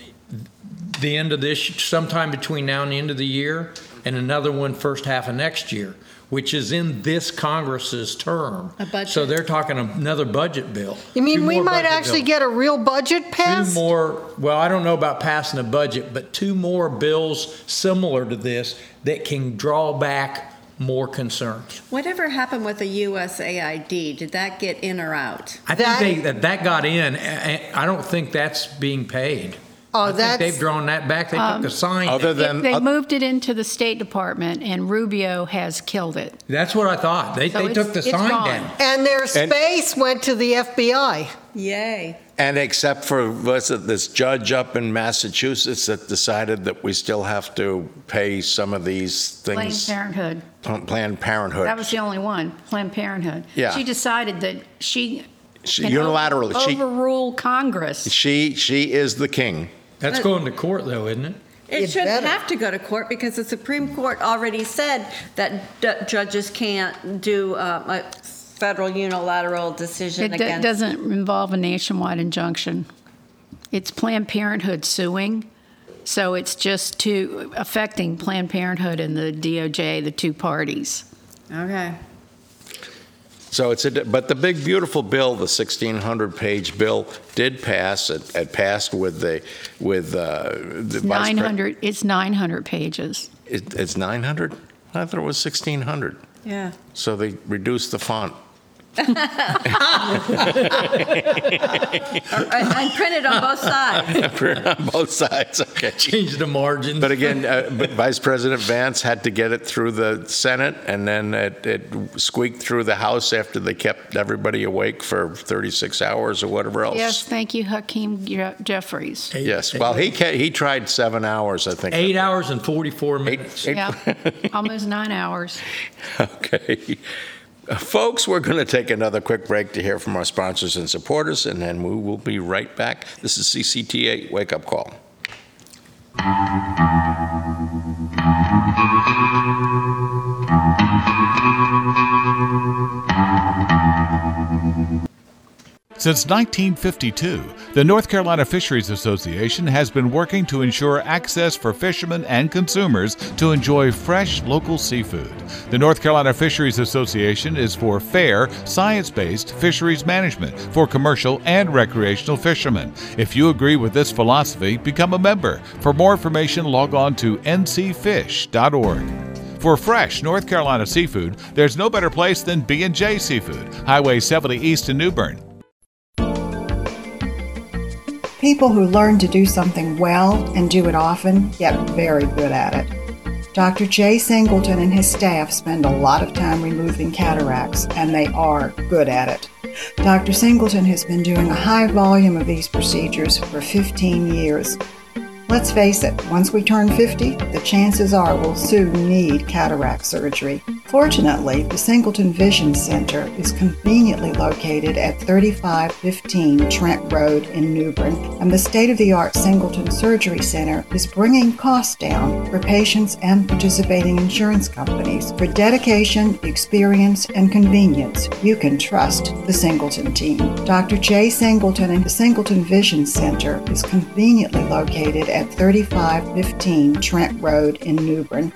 the end of this, sometime between now and the end of the year, and another one first half of next year, which is in this Congress's term. A budget. So they're talking another budget bill. You mean Two we more might budget actually bills. get a real budget passed? Two more, well, I don't know about passing a budget, but two more bills similar to this that can draw back more concerns. Whatever happened with the U S A I D? Did that get in or out? I think they, that, that got in. I I don't think that's being paid. Oh, I think that's they've drawn that back. They Um, took the sign. Other down. than They moved it into the State Department, and Rubio has killed it. That's what I thought. They, So they it's- took the it's sign gone. down. and their space went to the F B I. Yay. And except for what's it, this judge up in Massachusetts that decided that we still have to pay some of these Planned things. Parenthood. Planned Parenthood. That was the only one, Planned Parenthood. Yeah. She decided that she She- can unilaterally, she- overrule Congress. She she is the king. That's But- going to court, though, isn't it? It You shouldn't better. have to go to court because the Supreme Court already said that d- judges can't do uh, a federal unilateral decision It do- against. doesn't involve a nationwide injunction. It's Planned Parenthood suing, so it's just to affecting Planned Parenthood and the D O J, the two parties. Okay. So it's a, but the big beautiful bill, the sixteen hundred page bill, did pass. It, it passed with the with uh, the vice Nine pre- hundred. It's nine hundred pages. It, it's nine hundred. I thought it was sixteen hundred. Yeah. So they reduced the font. And printed on both sides. on both sides. Okay. Change the margins. But again, uh, but Vice President Vance had to get it through the Senate, and then it, it squeaked through the House after they kept everybody awake for thirty-six hours or whatever else. Yes, thank you, Hakeem Je- Jeffries. Eight- Yes. Well, he ca- he tried seven hours, I think. Eight hours and forty-four Eight- minutes. eight- Yeah, almost nine hours. Okay. Uh, Folks, we're going to take another quick break to hear from our sponsors and supporters, and then we will be right back. This is C C T A Wake Up Call. Since nineteen fifty-two, the North Carolina Fisheries Association has been working to ensure access for fishermen and consumers to enjoy fresh local seafood. The North Carolina Fisheries Association is for fair, science-based fisheries management for commercial and recreational fishermen. If you agree with this philosophy, become a member. For more information, log on to n c fish dot org. For fresh North Carolina seafood, there's no better place than B and J Seafood, Highway seventy East in New Bern. People who learn to do something well and do it often get very good at it. Doctor Jay Singleton and his staff spend a lot of time removing cataracts, and they are good at it. Doctor Singleton has been doing a high volume of these procedures for fifteen years. Let's face it, once we turn fifty, the chances are we'll soon need cataract surgery. Fortunately, the Singleton Vision Center is conveniently located at thirty-five fifteen Trent Road in New Bern, and the state-of-the-art Singleton Surgery Center is bringing costs down for patients and participating insurance companies. For dedication, experience, and convenience, you can trust the Singleton team. Doctor Jay Singleton and the Singleton Vision Center is conveniently located at thirty-five fifteen Trent Road in New Bern.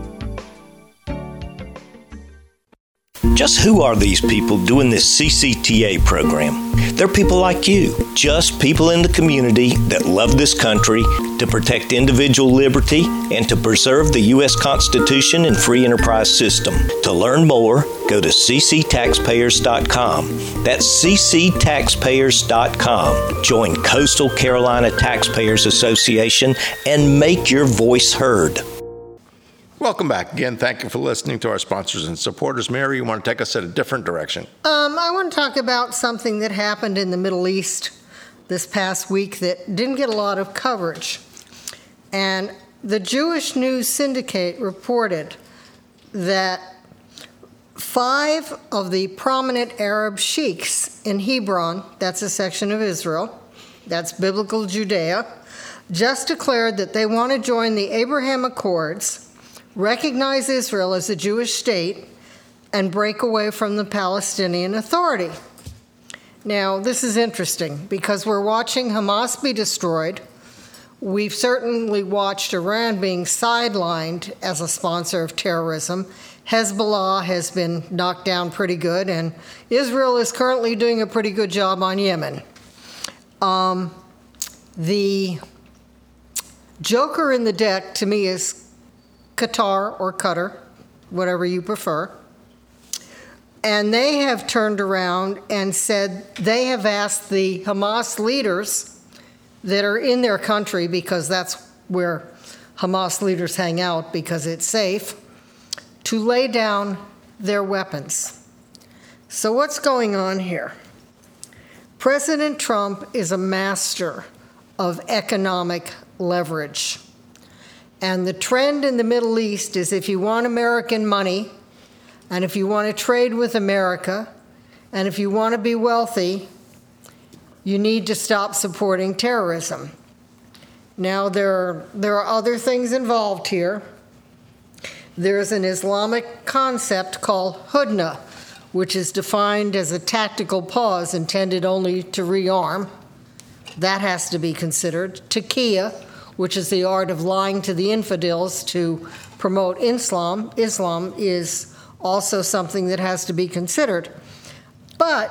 Just who are these people doing this C C T A program? They're people like you, just people in the community that love this country, to protect individual liberty, and to preserve the U S Constitution and free enterprise system. To learn more, go to c c taxpayers dot com. That's c c taxpayers dot com. Join Coastal Carolina Taxpayers Association and make your voice heard. Welcome back again. Thank you for listening to our sponsors and supporters. Mary, you want to take us in a different direction? Um, I want to talk about something that happened in the Middle East this past week that didn't get a lot of coverage. And the Jewish News Syndicate reported that five of the prominent Arab sheikhs in Hebron, that's a section of Israel, that's biblical Judea, just declared that they want to join the Abraham Accords, recognize Israel as a Jewish state, and break away from the Palestinian Authority. Now, this is interesting because we're watching Hamas be destroyed. We've certainly watched Iran being sidelined as a sponsor of terrorism. Hezbollah has been knocked down pretty good, and Israel is currently doing a pretty good job on Yemen. Um, the joker in the deck, to me, is Qatar or Qatar, whatever you prefer. And they have turned around and said they have asked the Hamas leaders that are in their country, because that's where Hamas leaders hang out because it's safe, to lay down their weapons. So what's going on here? President Trump is a master of economic leverage. And the trend in the Middle East is, if you want American money, and if you want to trade with America, and if you want to be wealthy, you need to stop supporting terrorism. Now, there are, there are other things involved here. There's an Islamic concept called hudna, which is defined as a tactical pause intended only to rearm. That has to be considered. Taqiyya, which is the art of lying to the infidels to promote Islam. Islam is also something that has to be considered. But,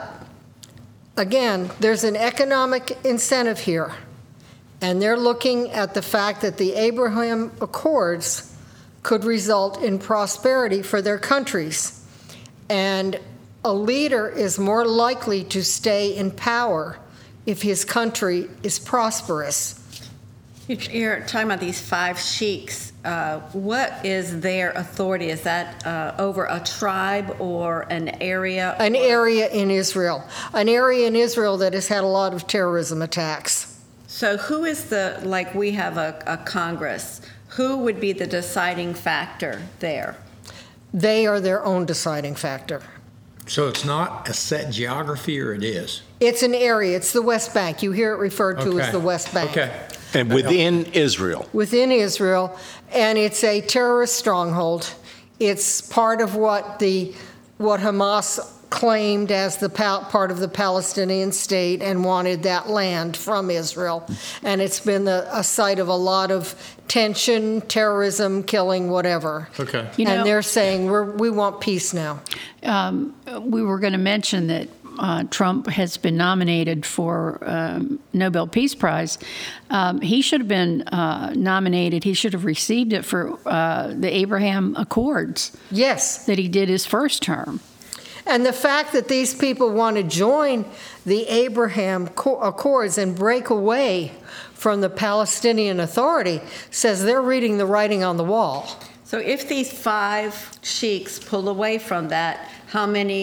again, there's an economic incentive here. And they're looking at the fact that the Abraham Accords could result in prosperity for their countries. And a leader is more likely to stay in power if his country is prosperous. You're talking about these five sheiks. Uh, what is their authority? Is that uh, over a tribe or an area? An area in Israel. An area in Israel that has had a lot of terrorism attacks. So who is the, like we have a, a Congress, who would be the deciding factor there? They are their own deciding factor. So it's not a set geography, or it is? It's an area. It's the West Bank. You hear it referred to Okay. as the West Bank. Okay. And within Israel. Within Israel, and it's a terrorist stronghold. It's part of what the what Hamas claimed as the pal- part of the Palestinian state and wanted that land from Israel. And it's been the, a site of a lot of tension, terrorism, killing, whatever. Okay. You know- and they're saying we're, we want peace now. Um, we were going to mention that uh, Trump has been nominated for um, Nobel Peace Prize. Um, he should have been uh, nominated. He should have received it for uh, the Abraham Accords. Yes. That he did his first term. And the fact that these people want to join the Abraham Accords and break away from the Palestinian Authority says they're reading the writing on the wall. So if these five sheiks pull away from that, how many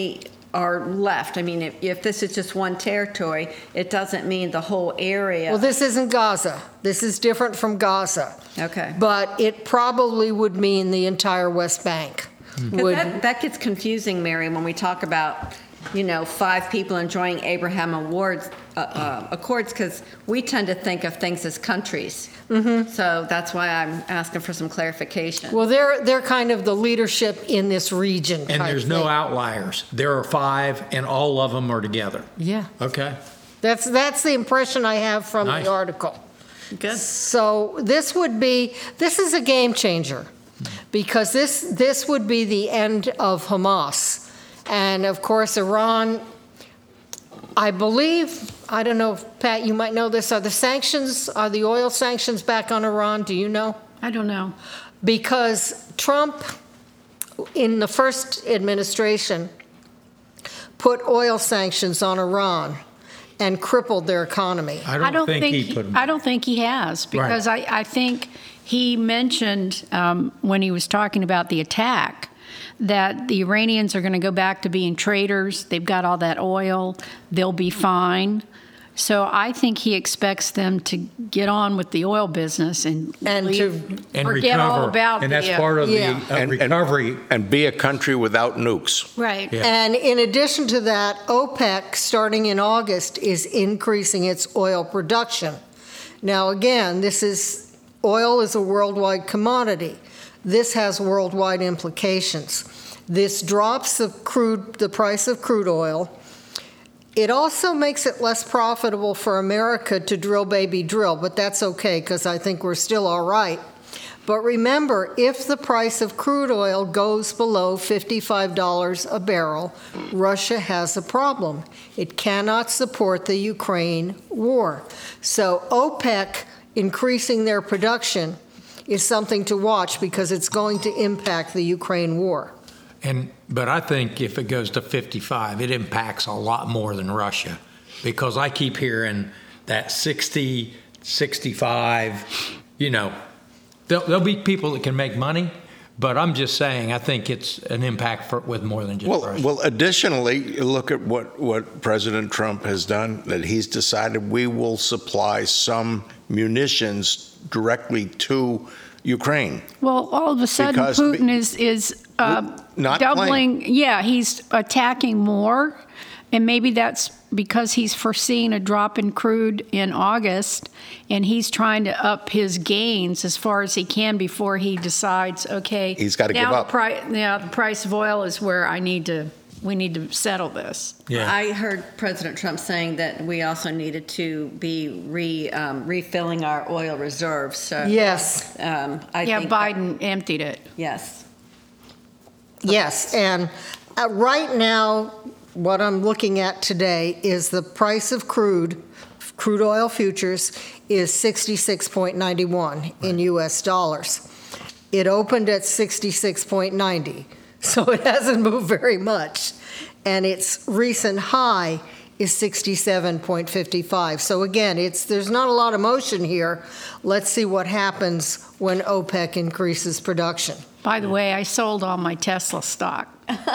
are left. I mean, if, if this is just one territory, it doesn't mean the whole area. Well, this isn't Gaza. This is different from Gaza. Okay. But it probably would mean the entire West Bank. Would, that, that gets confusing, Mary, when we talk about, you know, five people enjoying Abraham Awards, uh, uh, Accords, because we tend to think of things as countries. Mm-hmm. So that's why I'm asking for some clarification. Well, they're they're kind of the leadership in this region. And type there's no thing. outliers. There are five, and all of them are together. Yeah. Okay. That's that's the impression I have from Nice. the article. Good. So this would be this is a game changer, because this this would be the end of Hamas, and of course Iran. I believe, I don't know, Pat, you might know this, are the sanctions, are the oil sanctions back on Iran? Do you know? I don't know. Because Trump, in the first administration, put oil sanctions on Iran and crippled their economy. I don't, I don't think, think, he put them. I don't think he has, because I, I think he mentioned um, when he was talking about the attack that the Iranians are going to go back to being traders. They've got all that oil. They'll be fine. So I think he expects them to get on with the oil business and, And leave, to- and forget recover. all about and the, that's uh, part of yeah. the uh, And- and- recovery. And be a country without nukes. Right. Yeah. And in addition to that, OPEC, starting in August, is increasing its oil production. Now, again, this is oil is a worldwide commodity. This has worldwide implications. This drops the crude, the price of crude oil. It also makes it less profitable for America to drill, baby, drill, but that's okay because I think we're still all right. But remember, if the price of crude oil goes below fifty-five dollars a barrel, Russia has a problem. It cannot support the Ukraine war. So OPEC increasing their production is something to watch because it's going to impact the Ukraine war. And but I think if it goes to fifty-five, it impacts a lot more than Russia, because I keep hearing that sixty, sixty-five, you know, there'll, there'll be people that can make money, but I'm just saying I think it's an impact for, with more than just Well, Russia. well, additionally, look at what, what President Trump has done, that he's decided we will supply some munitions directly to Ukraine. Well, all of a sudden, Because Putin be- is is uh, Not doubling. Yeah, he's attacking more, and maybe that's because he's foreseeing a drop in crude in August, and he's trying to up his gains as far as he can before he decides. Okay, He's gotta now give up. The pri- now the price of oil is where I need to. We need to settle this. Yeah. I heard President Trump saying that we also needed to be re, um, refilling our oil reserves. So, Yes, um, I yeah, think that- Biden emptied it. yes. yes. And uh, right now, what I'm looking at today is the price of crude, crude oil futures, is sixty-six point nine one in U S dollars. It opened at sixty-six point nine zero. So it hasn't moved very much. And its recent high is sixty-seven point five five. So again, it's there's not a lot of motion here. Let's see what happens when OPEC increases production. By the way, I sold all my Tesla stock.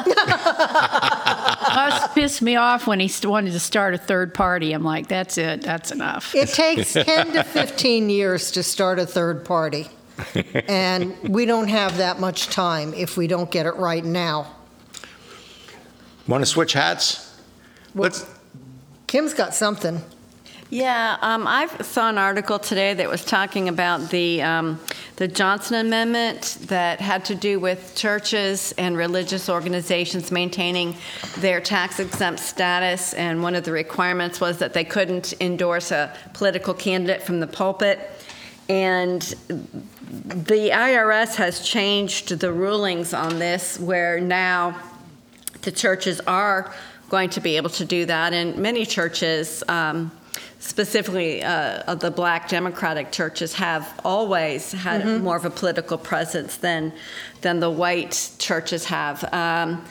Musk pissed me off when he st- wanted to start a third party. I'm like, that's it, that's enough. It takes ten to fifteen years to start a third party. And we don't have that much time if we don't get it right now. Want to switch hats? Let's. Kim's got something. Yeah, um, I saw an article today that was talking about the um, the Johnson Amendment that had to do with churches and religious organizations maintaining their tax-exempt status, and one of the requirements was that they couldn't endorse a political candidate from the pulpit. And the I R S has changed the rulings on this, where now the churches are going to be able to do that, and many churches, um, specifically uh, the black Democratic churches, have always had Mm-hmm. more of a political presence than than the white churches have. Um,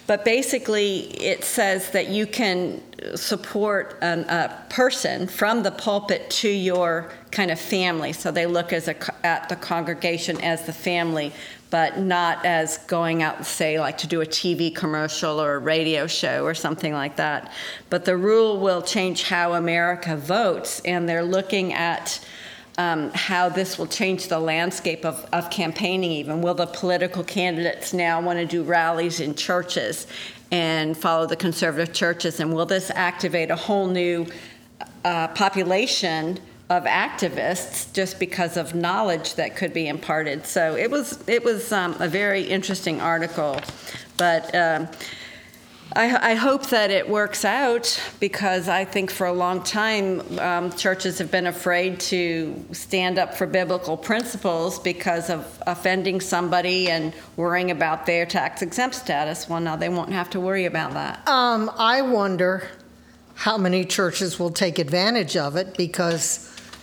but basically it says that you can support an, a person from the pulpit to your kind of family. So they look as a, at the congregation as the family, but not as going out, say, like to do a T V commercial or a radio show or something like that. But the rule will change how America votes, and they're looking at um, how this will change the landscape of, of campaigning even. Will the political candidates now want to do rallies in churches and follow the conservative churches? And will this activate a whole new uh, population of activists just because of knowledge that could be imparted? So it was it was um, a very interesting article, but um, I, I hope that it works out, because I think for a long time um, churches have been afraid to stand up for biblical principles because of offending somebody and worrying about their tax exempt status. Well, now they won't have to worry about that. Um, I wonder how many churches will take advantage of it, because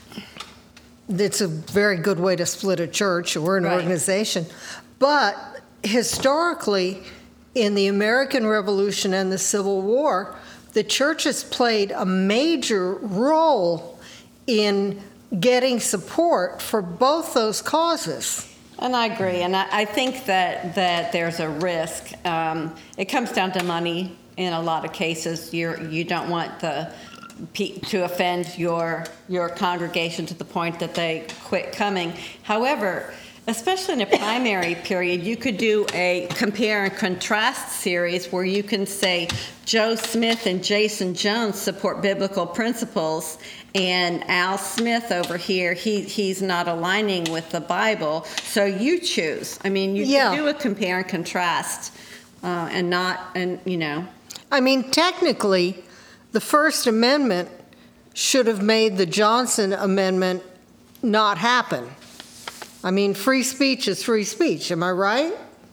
it's a very good way to split a church or an Right. organization. But historically, in the American Revolution and the Civil War, the churches played a major role in getting support for both those causes. And I agree, and I, I think that, that there's a risk. Um, it comes down to money in a lot of cases. You're, you don't want the to offend your your congregation to the point that they quit coming. However, especially in a primary period, you could do a compare and contrast series where you can say Joe Smith and Jason Jones support biblical principles, and Al Smith over here, he he's not aligning with the Bible. So you choose. I mean, you Yeah. can do a compare and contrast, uh, and not, and you know. I mean, technically, the First Amendment should have made the Johnson Amendment not happen. I mean, free speech is free speech, am I right?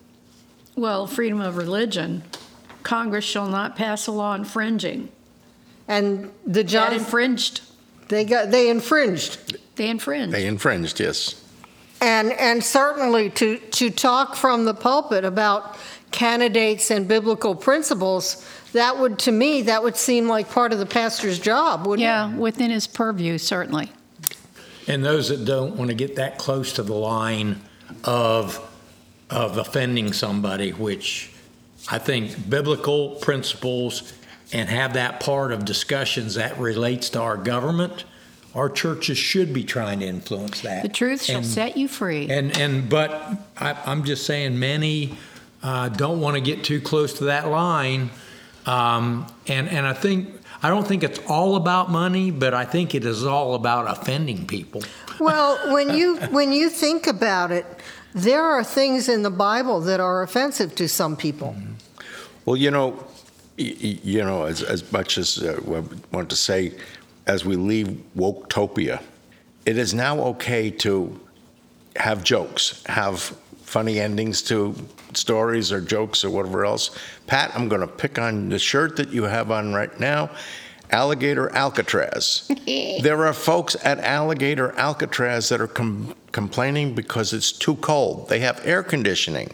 Well, freedom of religion. Congress shall not pass a law infringing. And the That Johnson, infringed. they got they infringed. They infringed. They infringed, yes. And and certainly to to talk from the pulpit about candidates and biblical principles, that would, to me, that would seem like part of the pastor's job, wouldn't it? Yeah, within his purview, certainly. And those that don't want to get that close to the line of of offending somebody, which I think biblical principles and have that part of discussions that relates to our government, our churches should be trying to influence that. The truth shall And- set you free. And and but I, I'm just saying, many uh, don't want to get too close to that line, um, and and I think I don't think it's all about money, but I think it is all about offending people. Well, when you when you think about it, there are things in the Bible that are offensive to some people. Well, you know, y- y- you know, as as much as uh, I want to say, as we leave Woketopia, it is now okay to have jokes, have funny endings to stories or jokes or whatever else. Pat, I'm going to pick on the shirt that you have on right now, Alligator Alcatraz. There are folks at Alligator Alcatraz that are com- complaining because it's too cold. They have air conditioning.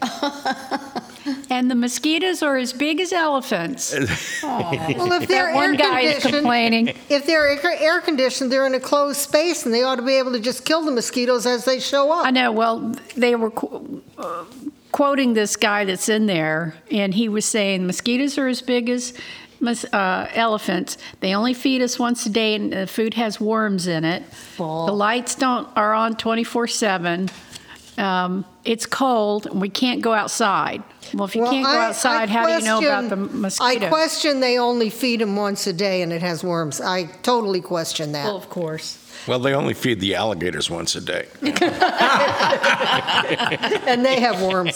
And the mosquitoes are as big as elephants. Well, if they're That one air guy is conditioned, complaining. if they're air air conditioned, they're in a closed space, and they ought to be able to just kill the mosquitoes as they show up. I know. Well, they were qu- uh, quoting this guy that's in there, and he was saying mosquitoes are as big as mos- uh, elephants. They only feed us once a day, and the food has worms in it. The lights don't are on twenty-four seven. Um, it's cold, and we can't go outside. Well, if you Well, can't go I- outside, I how do you know about the question- mosquitoes? I question they only feed them once a day, and it has worms. I totally question that. Well, of course. Well, they only feed the alligators once a day. And they have worms.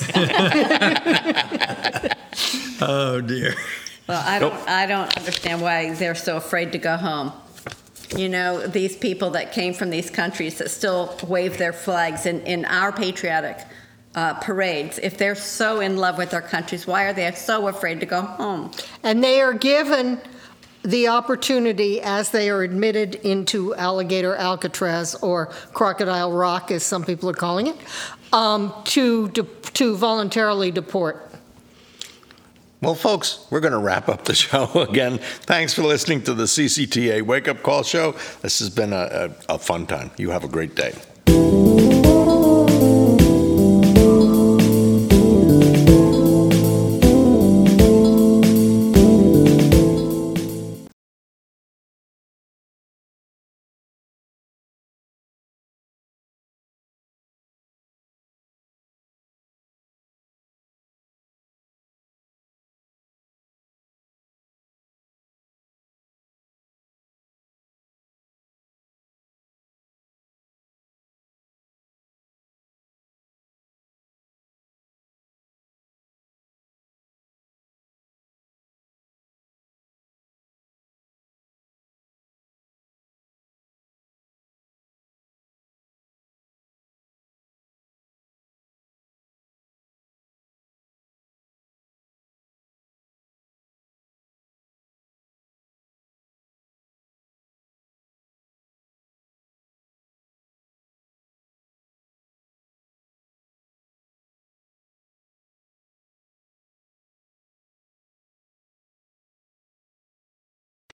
Oh dear. Well, I don't, I don't understand why they're so afraid to go home. You know, these people that came from these countries that still wave their flags in, in our patriotic uh, parades, if they're so in love with their countries, why are they so afraid to go home? And they are given the opportunity, as they are admitted into Alligator Alcatraz, or Crocodile Rock, as some people are calling it, um, to de- to voluntarily deport. Well, folks, we're going to wrap up the show again. Thanks for listening to the C C T A Wake Up Call Show. This has been a, a, a fun time. You have a great day.